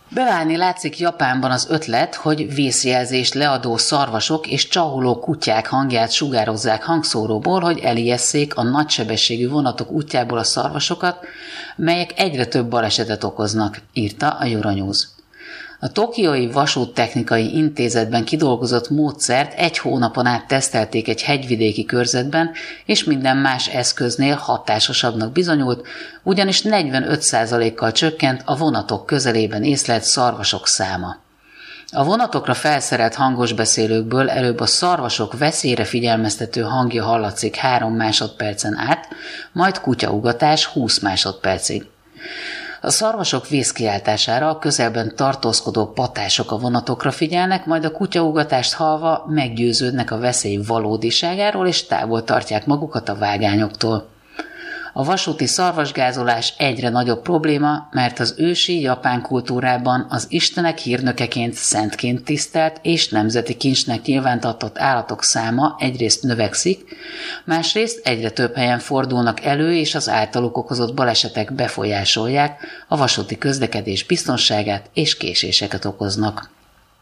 Beválni látszik Japánban az ötlet, hogy vészjelzést leadó szarvasok és csahuló kutyák hangját sugározzák hangszóróból, hogy elijesszék a nagysebességű vonatok útjából a szarvasokat, melyek egyre több balesetet okoznak, írta a Euronews. A Tokiói Vasúttechnikai Intézetben kidolgozott módszert 1 hónapon át tesztelték egy hegyvidéki körzetben, és minden más eszköznél hatásosabbnak bizonyult, ugyanis 45%-kal csökkent a vonatok közelében észlelt szarvasok száma. A vonatokra felszerelt hangosbeszélőkből előbb a szarvasok veszélyre figyelmeztető hangja hallatszik 3 másodpercen át, majd kutyaugatás 20 másodpercig. A szarvasok vészkiáltására a közelben tartózkodó patások a vonatokra figyelnek, majd a kutyaugatást hallva meggyőződnek a veszély valódiságáról és távol tartják magukat a vágányoktól. A vasúti szarvasgázolás egyre nagyobb probléma, mert az ősi japán kultúrában az istenek hírnökeként, szentként tisztelt és nemzeti kincsnek nyilvántartott állatok száma egyrészt növekszik, másrészt egyre több helyen fordulnak elő, és az általuk okozott balesetek befolyásolják a vasúti közlekedés biztonságát és késéseket okoznak.